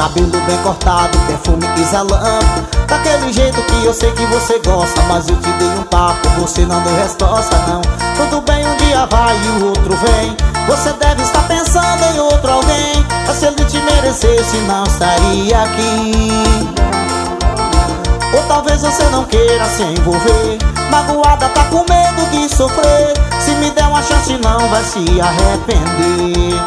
cabelo bem cortado, perfume exalando, daquele jeito que eu sei que você gosta. Mas eu te dei um papo, você não deu resposta não. Tudo bem, um dia vai e o outro vem. Você deve estar pensando em outro alguém, mas se ele te merecesse não estaria aqui. Ou talvez você não queira se envolver, magoada, tá com medo de sofrer. Se me der uma chance não vai se arrepender.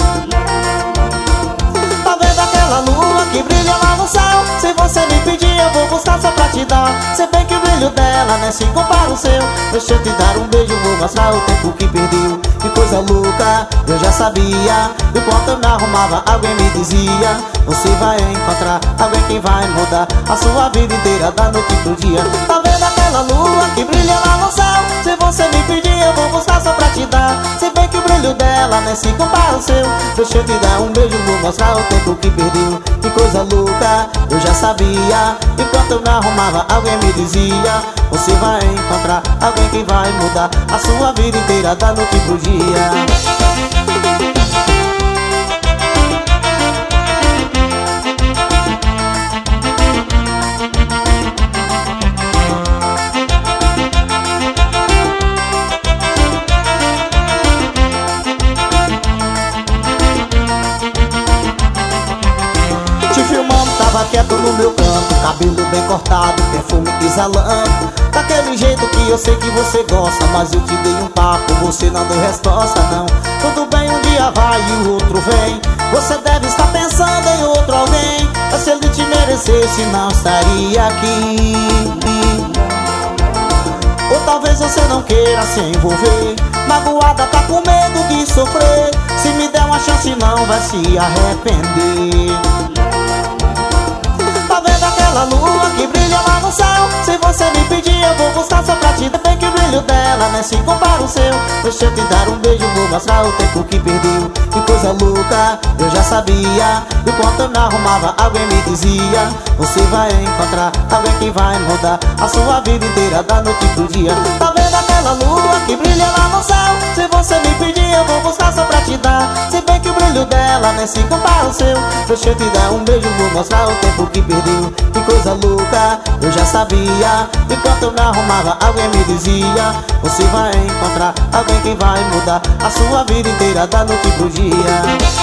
Tá vendo aquela lua que brilha lá no céu? Se você me pedir eu vou buscar só pra te dar. Se bem que o brilho dela nem se compara ao seu. Deixa eu te dar um beijo, vou mostrar o tempo que perdeu. Que coisa louca, eu já sabia. Enquanto eu me arrumava alguém me dizia: você vai encontrar alguém que vai mudar a sua vida inteira da noite pro dia. Tá vendo aquela lua que brilha lá no céu? Se você me pedir eu vou buscar só pra te dar. Se bem que o brilho dela nem se compara ao seu. Deixa eu te dar um beijo, vou mostrar o tempo que perdeu. Que coisa louca, eu já sabia. Enquanto eu me arrumava alguém me dizia: você vai encontrar alguém que vai mudar a sua vida inteira da noite pro dia. Te filmando, tava quieto no meu canto, cabelo bem cortado, perfume exalando, daquele jeito que eu sei que você gosta. Mas eu te dei um papo, você não deu resposta não. Tudo bem, um dia vai e o outro vem. Você deve estar pensando em outro alguém, mas se ele te merecesse não estaria aqui. Ou talvez você não queira se envolver, magoada, tá com medo de sofrer. Se me der uma chance não vai se arrepender. Tá vendo aquela lua que brilha lá no céu? Se você me pedir eu vou buscar só pra te dar. Bem que o brilho dela nem se compara ao seu. Deixa eu te dar um beijo, vou mostrar o tempo que perdeu. Que coisa louca, eu já sabia. Enquanto eu me arrumava alguém me dizia: você vai encontrar alguém que vai mudar a sua vida inteira da noite pro dia. Tá vendo aquela lua que brilha lá no céu? Se você me pedir eu vou buscar só pra te dar. Se bem que o brilho dela nem se compara ao seu. Deixa eu te dar um beijo, vou mostrar o tempo que perdeu. Que coisa louca, eu já sabia. Enquanto eu me arrumava alguém me dizia: você vai encontrar alguém que vai mudar a sua vida inteira da noite pro dia.